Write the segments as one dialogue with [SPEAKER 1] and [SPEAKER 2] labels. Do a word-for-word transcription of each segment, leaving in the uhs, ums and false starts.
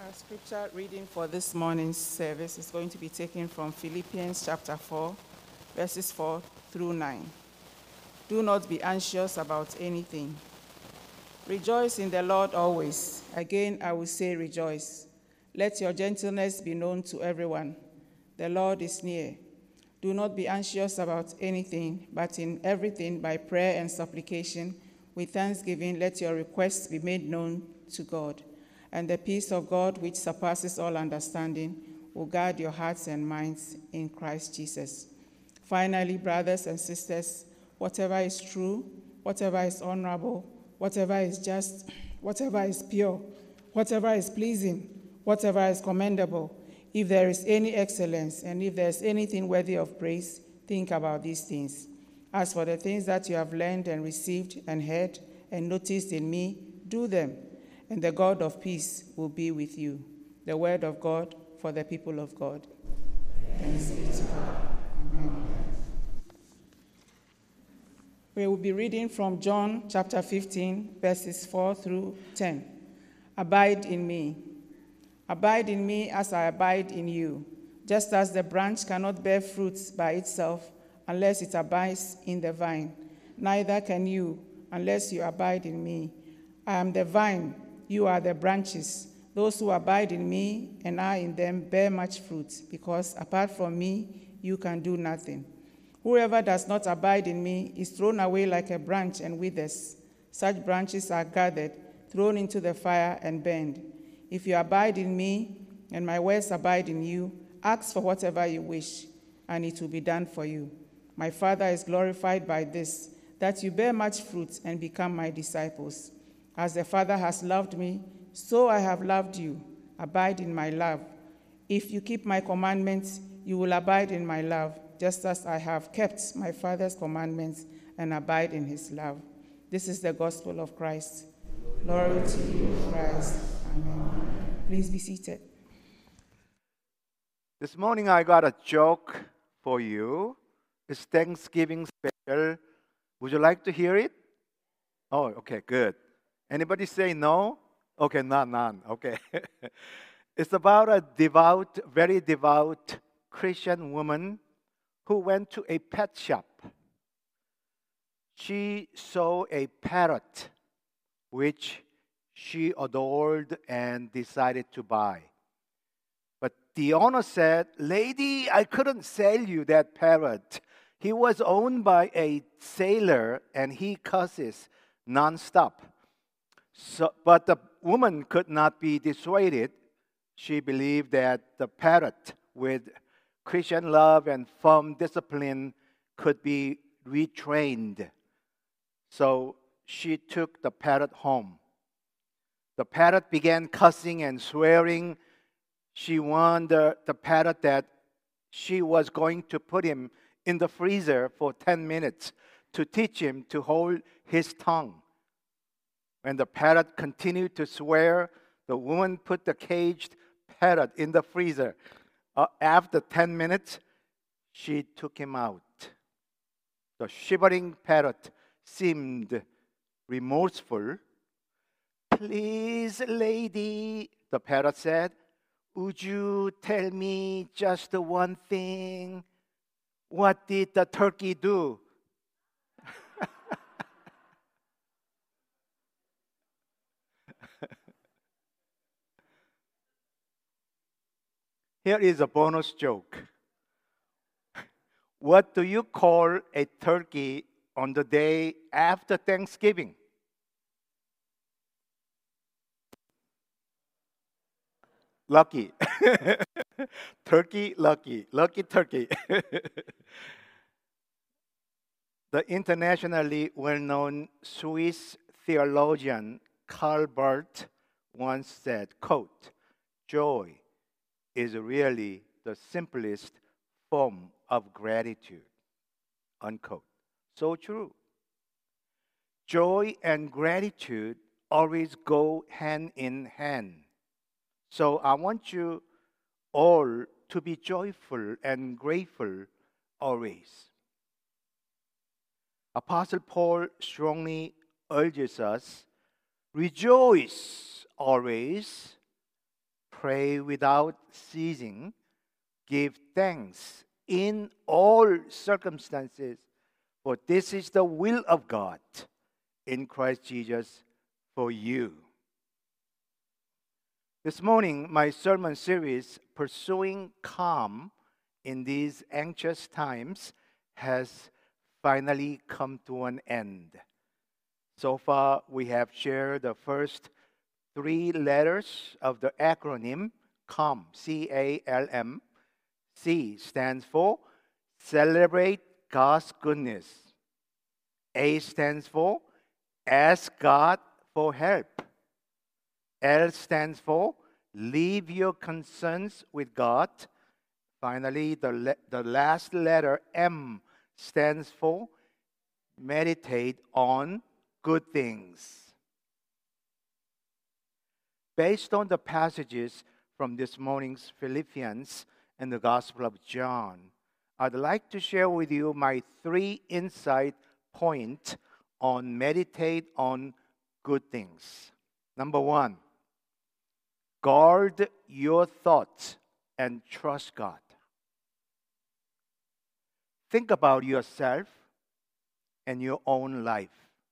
[SPEAKER 1] Our scripture reading for this morning's service is going to be taken from Philippians chapter four, verses four through nine. Do not be anxious about anything. Rejoice in the Lord always. Again, I will say rejoice. Let your gentleness be known to everyone. The Lord is near. Do not be anxious about anything, but in everything by prayer and supplication, with thanksgiving, let your requests be made known to God. And the peace of God, which surpasses all understanding, will guard your hearts and minds in Christ Jesus. Finally, brothers and sisters, whatever is true, whatever is honorable, whatever is just, whatever is pure, whatever is pleasing, whatever is commendable, if there is any excellence, and if there is anything worthy of praise, think about these things. As for the things that you have learned and received and heard and noticed in me, do them, and the God of peace will be with you. The word of God for the people of God. Thanks be to God. Amen. We will be reading from John chapter fifteen, verses four through ten. Abide in me. Abide in me as I abide in you. Just as the branch cannot bear fruits by itself unless it abides in the vine, neither can you unless you abide in me. I am the vine, you are the branches. Those who abide in me and I in them bear much fruit, because apart from me you can do nothing. Whoever does not abide in me is thrown away like a branch and withers. Such branches are gathered, thrown into the fire, and burned. If you abide in me, and my words abide in you, ask for whatever you wish, and it will be done for you. My Father is glorified by this, that you bear much fruit and become my disciples. As the Father has loved me, so I have loved you. Abide in my love. If you keep my commandments, you will abide in my love, just as I have kept my Father's commandments and abide in his love. This is the gospel of Christ. Glory to you, Christ. Amen. Please be seated.
[SPEAKER 2] This morning I got a joke for you. It's Thanksgiving special. Would you like to hear it? Oh, okay, good. Anybody say no? Okay, none, none. Okay. It's about a devout, very devout Christian woman who went to a pet shop. She saw a parrot, which she adored and decided to buy. But the owner said, "Lady, I couldn't sell you that parrot. He was owned by a sailor and he cusses nonstop." So, but the woman could not be dissuaded. She believed that the parrot, with Christian love and firm discipline, could be retrained. So she took the parrot home. The parrot began cussing and swearing. She warned the, the parrot that she was going to put him in the freezer for ten minutes to teach him to hold his tongue. When the parrot continued to swear, the woman put the caged parrot in the freezer. Uh, after ten minutes, she took him out. The shivering parrot seemed remorseful. "Please, lady," the parrot said, "would you tell me just one thing? What did the turkey do?" Here is a bonus joke. What do you call a turkey on the day after Thanksgiving? Lucky. Turkey lucky. Lucky turkey. The internationally well-known Swiss theologian Karl Barth once said, quote, "Joy is really the simplest form of gratitude," unquote. So true. Joy and gratitude always go hand in hand. So I want you all to be joyful and grateful always. Apostle Paul strongly urges us, rejoice always, pray without ceasing, give thanks in all circumstances, for this is the will of God in Christ Jesus for you. This morning, my sermon series, Pursuing Calm in These Anxious Times, has finally come to an end. So far, we have shared the first three letters of the acronym CALM, C A L M. C stands for Celebrate God's Goodness. A stands for Ask God for Help. L stands for Leave Your Concerns with God. Finally, the, le- the last letter, M, stands for Meditate on Good Things. Based on the passages from this morning's Philippians and the Gospel of John, I'd like to share with you my three insight points on meditate on good things. Number one, guard your thoughts and trust God. Think about yourself and your own life.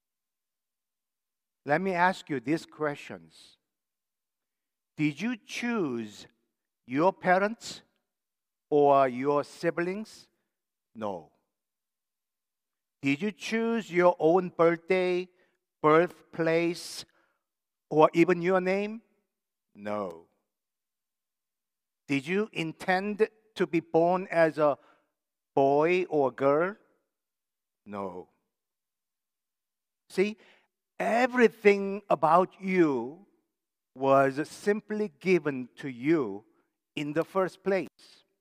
[SPEAKER 2] Let me ask you these questions. Did you choose your parents or your siblings? No. Did you choose your own birthday, birthplace, or even your name? No. Did you intend to be born as a boy or girl? No. See, everything about you was simply given to you in the first place.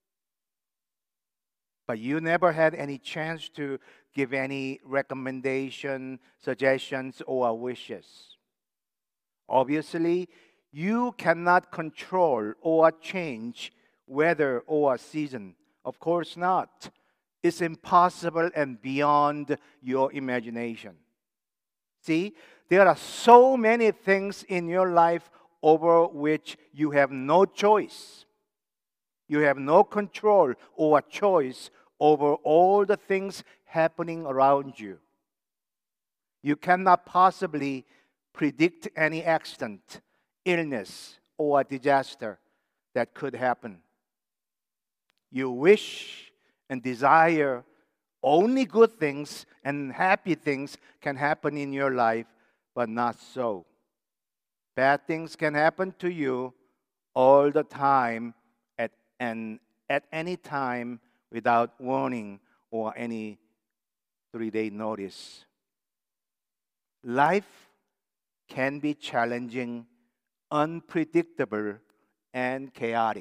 [SPEAKER 2] But you never had any chance to give any recommendation, suggestions, or wishes. Obviously, you cannot control or change weather or season. Of course not. It's impossible and beyond your imagination. See, there are so many things in your life over which you have no choice. You have no control or choice over all the things happening around you. You cannot possibly predict any accident, illness, or disaster that could happen. You wish and desire only good things and happy things can happen in your life, but not so. Bad things can happen to you all the time at, and at any time without warning or any three-day notice. Life can be challenging, unpredictable, and chaotic.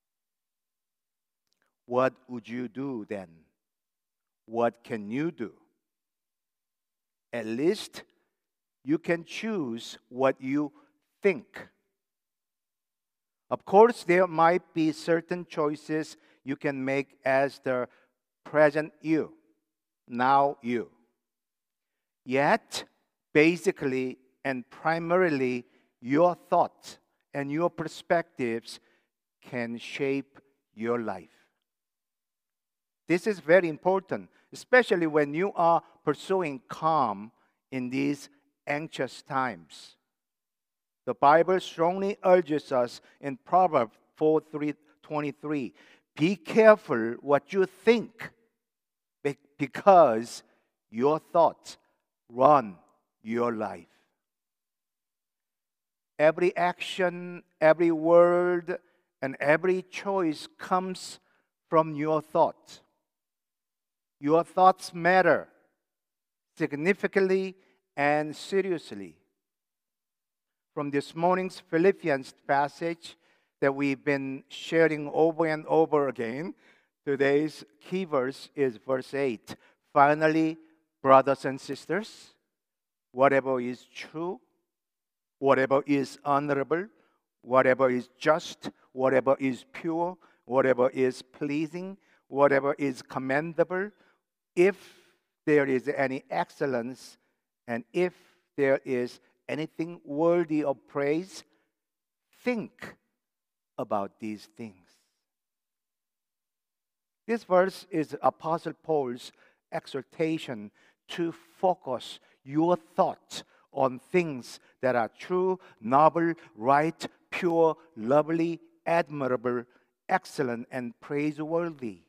[SPEAKER 2] What would you do then? What can you do? At least you can choose what you think. Of course, there might be certain choices you can make as the present you, now you. Yet, basically and primarily, your thoughts and your perspectives can shape your life. This is very important, especially when you are pursuing calm in these anxious times. The Bible strongly urges us in Proverbs four twenty-three, be careful what you think, because your thoughts run your life. Every action, every word, and every choice comes from your thoughts. Your thoughts matter significantly and seriously. From this morning's Philippians passage that we've been sharing over and over again, today's key verse is verse eight. Finally, brothers and sisters, whatever is true, whatever is honorable, whatever is just, whatever is pure, whatever is pleasing, whatever is commendable, if there is any excellence, and if there is anything worthy of praise, think about these things. This verse is Apostle Paul's exhortation to focus your thoughts on things that are true, noble, right, pure, lovely, admirable, excellent, and praiseworthy.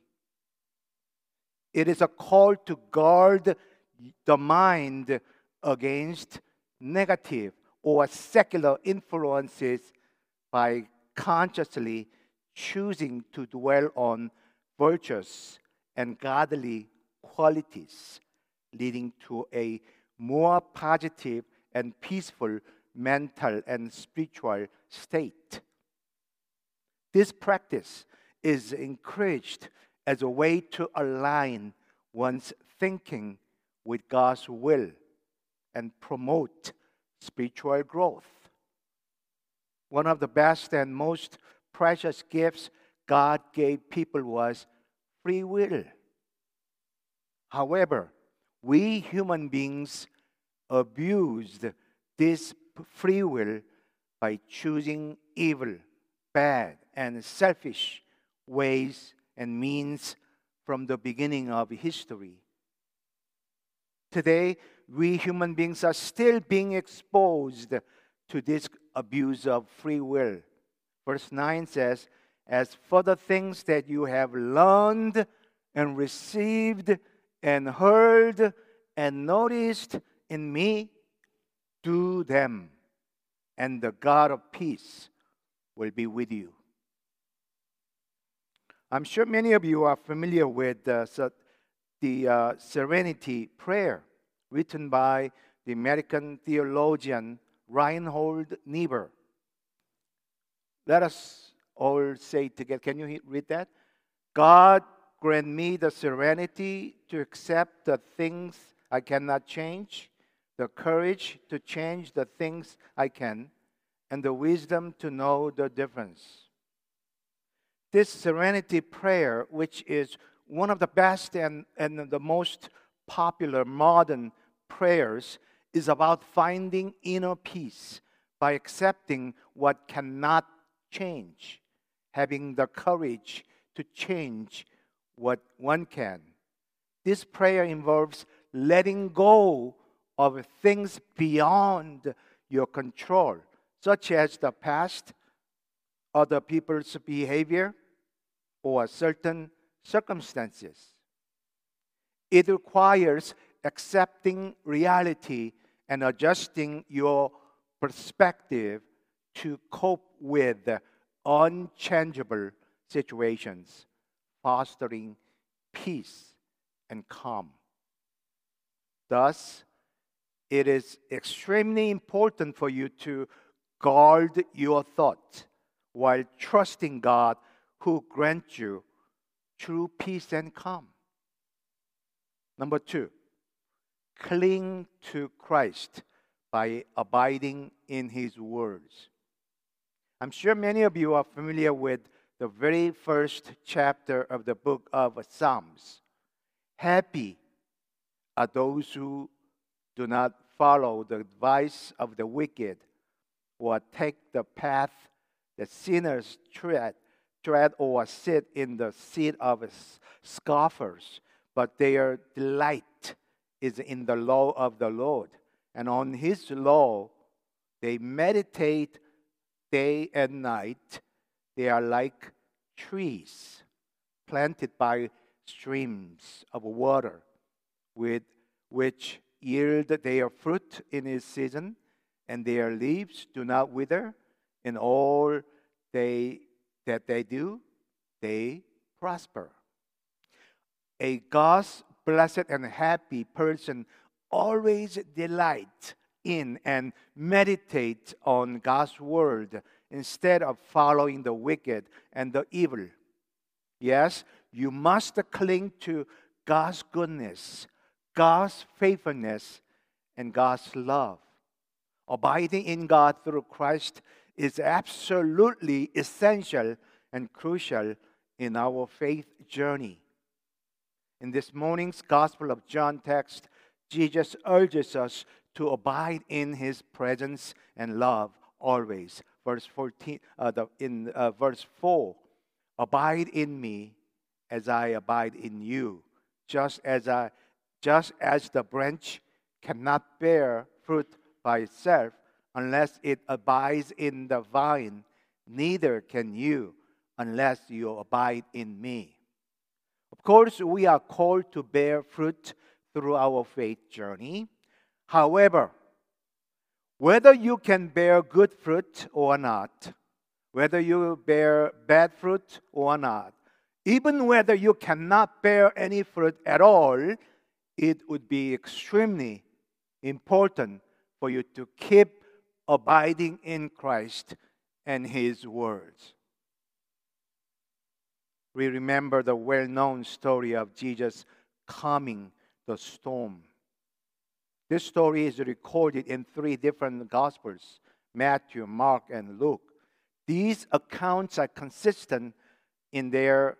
[SPEAKER 2] It is a call to guard the mind against negative or secular influences by consciously choosing to dwell on virtuous and godly qualities, leading to a more positive and peaceful mental and spiritual state. This practice is encouraged as a way to align one's thinking with God's will and promote spiritual growth. One of the best and most precious gifts God gave people was free will. However, we human beings abused this free will by choosing evil, bad, and selfish ways and means from the beginning of history. Today, we human beings are still being exposed to this abuse of free will. Verse nine says, "As for the things that you have learned and received and heard and noticed in me, do them, and the God of peace will be with you." I'm sure many of you are familiar with uh, the uh, Serenity Prayer written by the American theologian Reinhold Niebuhr. Let us all say together. Can you read that? God, grant me the serenity to accept the things I cannot change, the courage to change the things I can, and the wisdom to know the difference. This serenity prayer, which is one of the best and, and the most popular modern prayers, is about finding inner peace by accepting what cannot change, having the courage to change what one can. This prayer involves letting go of things beyond your control, such as the past, other people's behavior, or certain circumstances. It requires accepting reality and adjusting your perspective to cope with unchangeable situations, fostering peace and calm. Thus, it is extremely important for you to guard your thoughts while trusting God, who grants you true peace and calm. Number two, cling to Christ by abiding in His words. I'm sure many of you are familiar with the very first chapter of the book of Psalms. Happy are those who do not follow the advice of the wicked, or take the path that sinners tread, tread or sit in the seat of scoffers, but their delight is in the law of the Lord, and on His law they meditate day and night. They are like trees planted by streams of water, with which yield their fruit in its season, and their leaves do not wither. In all they that they do, they prosper. A God's blessed and happy person always delights in and meditates on God's word instead of following the wicked and the evil. Yes, you must cling to God's goodness, God's faithfulness, and God's love. Abiding in God through Christ is absolutely essential and crucial in our faith journey. In this morning's Gospel of John text, Jesus urges us to abide in His presence and love always. verse fourteen, uh, the, in uh, verse four, abide in me as I abide in you, just as I, just as the branch cannot bear fruit by itself unless it abides in the vine, neither can you unless you abide in me. Of course, we are called to bear fruit through our faith journey. However, whether you can bear good fruit or not, whether you bear bad fruit or not, even whether you cannot bear any fruit at all, it would be extremely important for you to keep abiding in Christ and His words. We remember the well-known story of Jesus calming the storm. This story is recorded in three different Gospels, Matthew, Mark, and Luke. These accounts are consistent in their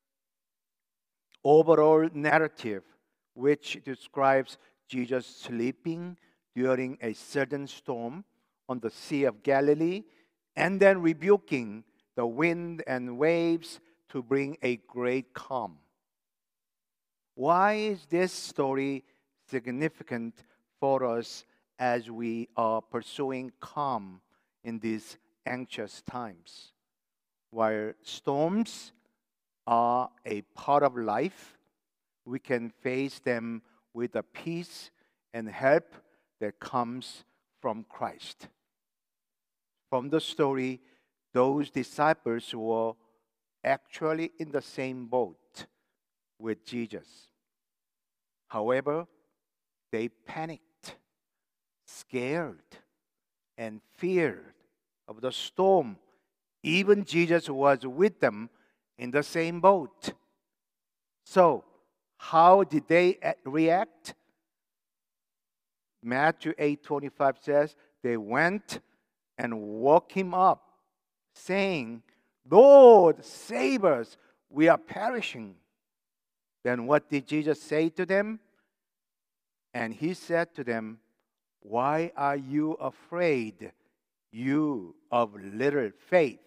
[SPEAKER 2] overall narrative, which describes Jesus sleeping during a sudden storm on the Sea of Galilee and then rebuking the wind and waves to bring a great calm. Why is this story significant for us as we are pursuing calm in these anxious times? While storms are a part of life, we can face them with a peace and help that comes from Christ. From the story, those disciples were actually in the same boat with Jesus. However, they panicked, scared, and feared of the storm. Even Jesus was with them in the same boat. So, how did they react? Matthew eight twenty-five says, they went and woke him up, saying, Lord, save us, we are perishing. Then what did Jesus say to them? And he said to them, why are you afraid, you of little faith?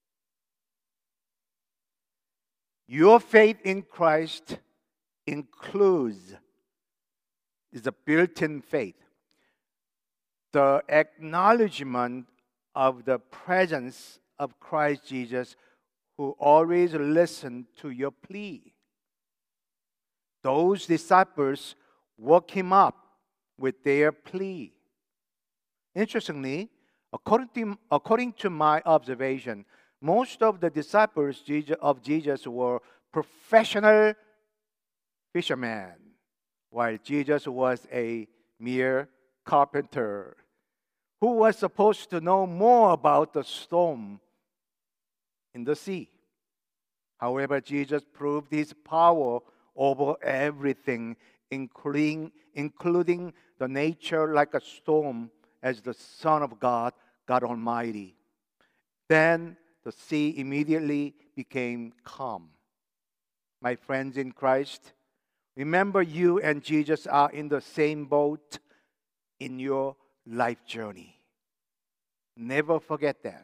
[SPEAKER 2] Your faith in Christ includes, is a built-in faith, the acknowledgement of the presence of Christ Jesus, who always listened to your plea. Those disciples woke him up with their plea. Interestingly, according to, according to my observation, most of the disciples of Jesus were professional fishermen, while Jesus was a mere carpenter who was supposed to know more about the storm in the sea. However, Jesus proved his power over everything, including, including the nature like a storm, as the Son of God, God Almighty. Then the sea immediately became calm. My friends in Christ, remember you and Jesus are in the same boat in your life journey. Never forget that.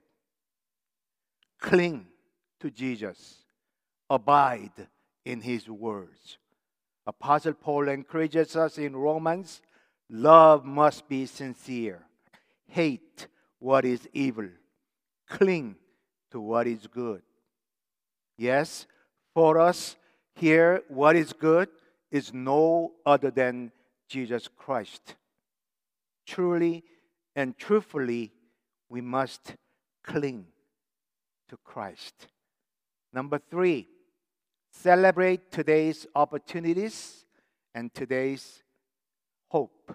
[SPEAKER 2] Cling to Jesus. Abide in His words. Apostle Paul encourages us in Romans, love must be sincere. Hate what is evil. Cling to what is good. Yes, for us here, what is good is no other than Jesus Christ. Truly and truthfully, we must cling to Christ. Number three, celebrate today's opportunities and today's hope.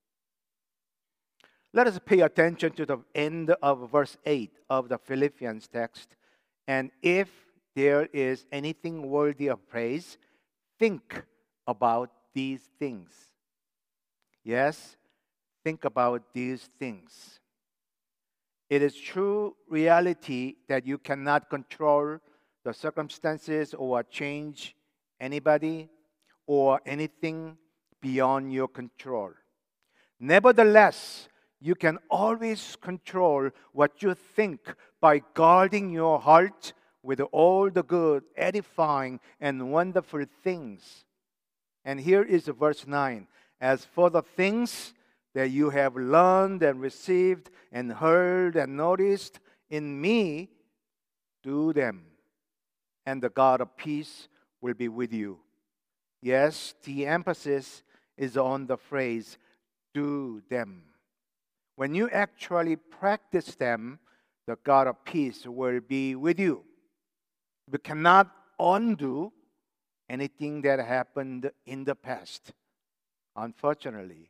[SPEAKER 2] Let us pay attention to the end of verse eight of the Philippians text. And if there is anything worthy of praise, think about these things. Yes, think about these things. It is true reality that you cannot control the circumstances or change anybody or anything beyond your control. Nevertheless, you can always control what you think by guarding your heart with all the good, edifying, and wonderful things. And here is verse nine. As for the things that you have learned and received and heard and noticed in me, do them, and the God of peace will be with you. Yes, the emphasis is on the phrase, do them. When you actually practice them, the God of peace will be with you. We cannot undo anything that happened in the past, unfortunately.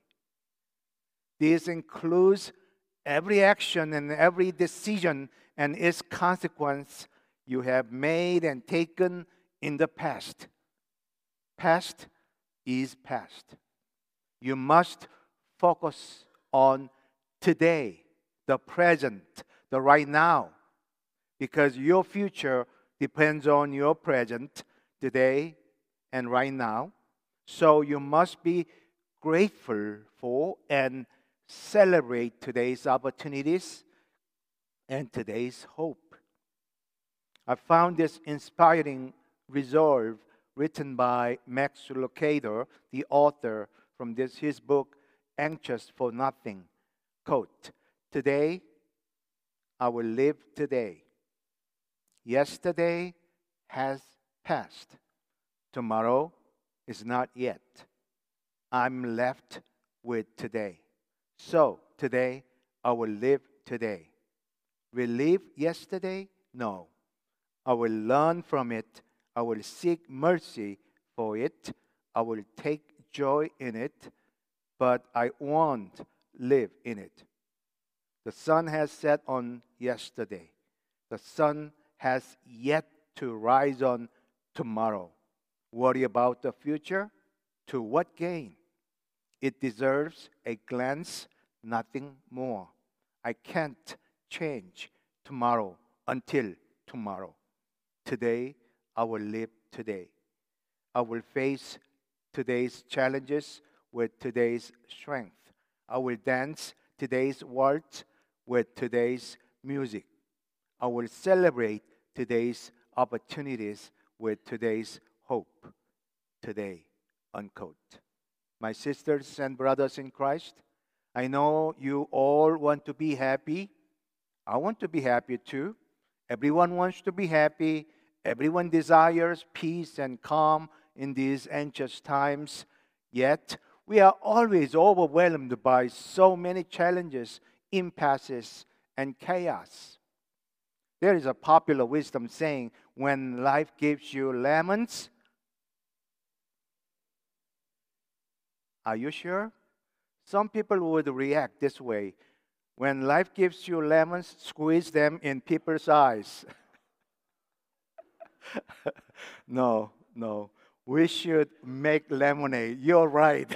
[SPEAKER 2] This includes every action and every decision and its consequence you have made and taken in the past. Past is past. You must focus on today, the present, the right now, because your future depends on your present, today, and right now. So you must be grateful for and celebrate today's opportunities and today's hope. I found this inspiring resolve written by Max Lucado, the author, from this his book, Anxious for Nothing. Quote, today, I will live today. Yesterday has passed. Tomorrow is not yet. I'm left with today. So, today, I will live today. Relive yesterday? No. I will learn from it. I will seek mercy for it. I will take joy in it, but I won't live in it. The sun has set on yesterday. The sun has yet to rise on tomorrow. Worry about the future? To what gain? It deserves a glance, nothing more. I can't change tomorrow until tomorrow. Today, I will live today. I will face today's challenges with today's strength. I will dance today's words with today's music. I will celebrate today's opportunities with today's hope. Today, unquote. My sisters and brothers in Christ, I know you all want to be happy. I want to be happy too. Everyone wants to be happy. Everyone desires peace and calm in these anxious times. Yet, we are always overwhelmed by so many challenges, impasses, and chaos. There is a popular wisdom saying, when life gives you lemons, are you sure? Some people would react this way. When life gives you lemons, squeeze them in people's eyes. No, no. We should make lemonade. You're right.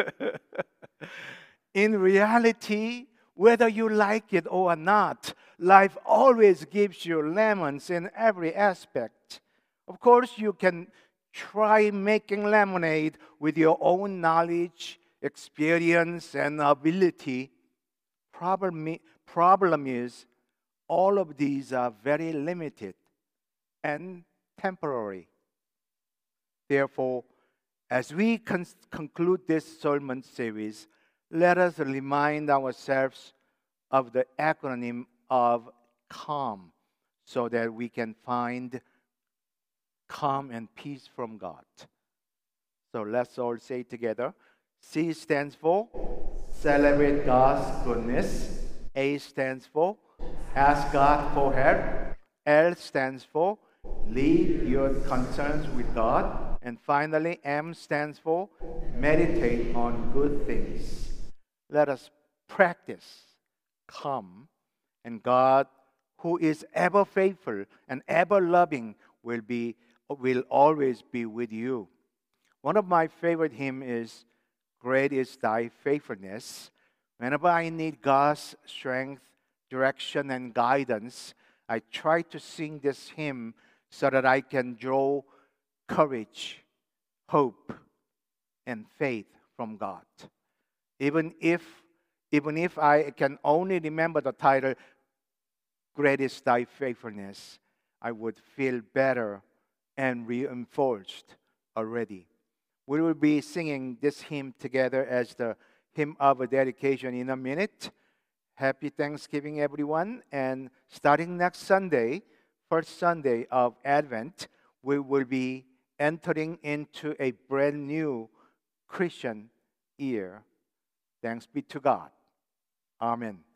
[SPEAKER 2] In reality, whether you like it or not, life always gives you lemons in every aspect. Of course, you can try making lemonade with your own knowledge, experience, and ability. Problem, problem is, all of these are very limited and temporary. Therefore, as we con- conclude this sermon series, let us remind ourselves of the acronym of CALM so that we can find calm and peace from God. So let's all say together. C stands for celebrate God's goodness. A stands for ask God for help. L stands for leave your concerns with God. And finally, M stands for meditate on good things. Let us practice calm, and God, who is ever faithful and ever loving, will be will always be with you. One of my favorite hymns is Great is Thy Faithfulness. Whenever I need God's strength, direction, and guidance, I try to sing this hymn so that I can draw courage, hope, and faith from God. Even if Even if I can only remember the title, Great is Thy Faithfulness, I would feel better and reinforced already. We will be singing this hymn together as the hymn of dedication in a minute. Happy Thanksgiving, everyone. And starting next Sunday, first Sunday of Advent, we will be entering into a brand new Christian year. Thanks be to God. Amen.